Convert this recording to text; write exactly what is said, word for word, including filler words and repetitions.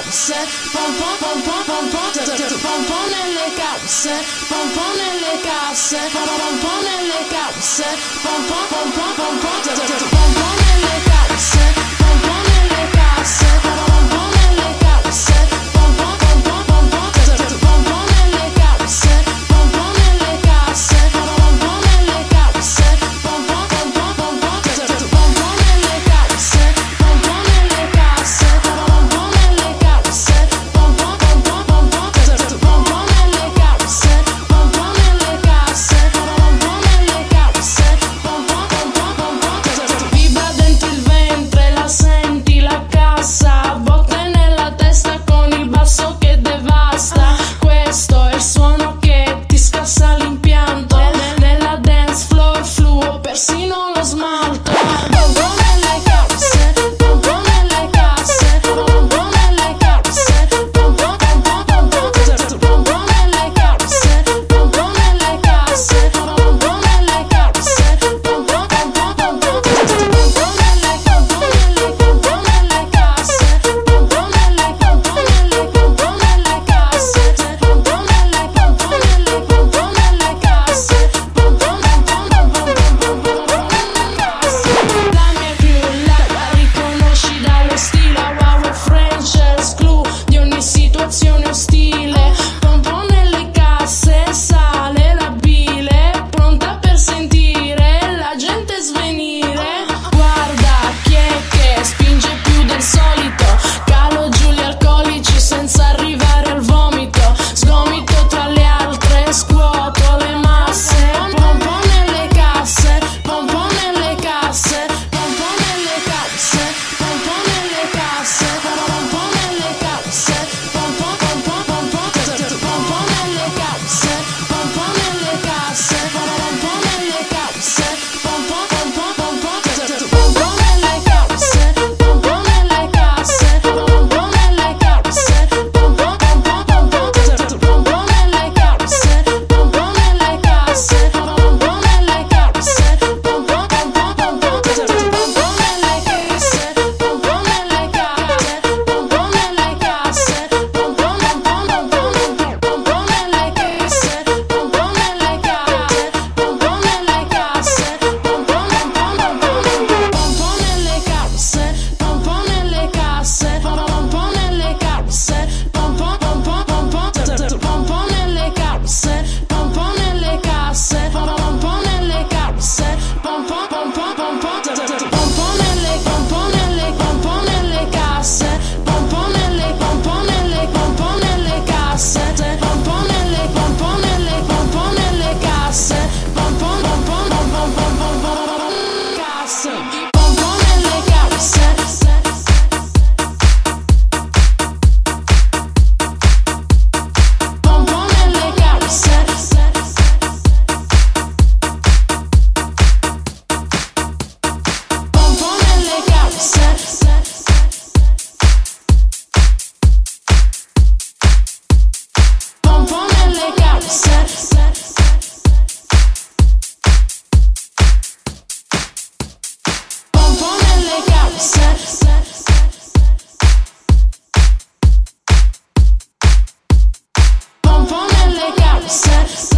casse, pom pom pom pom pom pom pom pom nelle casse, pom pom nelle casse, pom pom pom nelle casse, pom pom pom pom pom pom pom pom nelle casse, pom pom nelle casse, pom pom nelle casse, pom pom pom pom pom pom pom nelle casse, pom pom nelle casse, pom pom nelle casse, pom pom pom pom pom pom nelle casse, pom pom nelle casse, pom pom nelle casse, pom pom pom pom pom pom nelle casse, pom pom nelle casse, pom pom nelle casse, pom pom pom pom pom vibra dentro il ventre, la senti la cassa, botte nella testa con il basso che devasta. Questo è il suono che ti scassa l'impianto, nella dance floor fluo persino lo smalto. Pom pom nelle casse, pom pom nelle casse, pom pom nelle casse, pom pom pom pom pom pom pom nelle casse, pom pom nelle casse, pom pom nelle casse, pom pom pom pom pom pom nelle pom pom nelle pom pom nelle casse, pom pom nelle pom pom nelle pom pom nelle casse, pom pom nelle pom pom nelle pom pom nelle casse, pom pom pom pom pom pom pom casse. La mia crew la riconosci dallo stile, wow e French esclu di ogni situazione ostile. Pom pom nelle casse, sale la bile, pronta per sentire la gente svenire. Guarda chi è che spinge più del solito, calo giù gli alcolici senza arrivare al vomito, sgomito tra le altre, scuoto le masse. Pom pom nelle casse, pom pom nelle casse, pom pom nelle casse, pom pom nelle casse, pom pom nelle casse, pom pom pom pom pom pom pom nelle casse, pom pom nelle casse, pom pom nelle casse, pom pom pom pom pom pom nelle casse, pom pom nelle casse, pom pom nelle casse, pom pom pom pom pom pom nelle casse, pom pom nelle casse, pom pom nelle casse, pom pom pom pom pom pom nelle casse, pom pom nelle casse, pom pom nelle casse, pom pom pom pom pom pom nelle casse, pom pom nelle casse, pom pom nelle casse, pom pom pom pom pom nelle casse, pom pom nelle casse, pom pom nelle casse, pom pom pom pom pom pom nelle casse, pom pom nelle casse, pom pom nelle casse, pom pom pom pom pom pom nelle pom pom nelle pom pom nelle casse, pom pom nelle pom pom nelle pom pom nelle casse, pom pom nelle pom pom nelle pom pom nelle casse, pom pom pom pom pom pom pom casse, pom pom nelle casse. Pom pom nelle casse, pom pom nelle casse, pom pom nelle casse, pom pom nelle casse, pom pom nelle casse.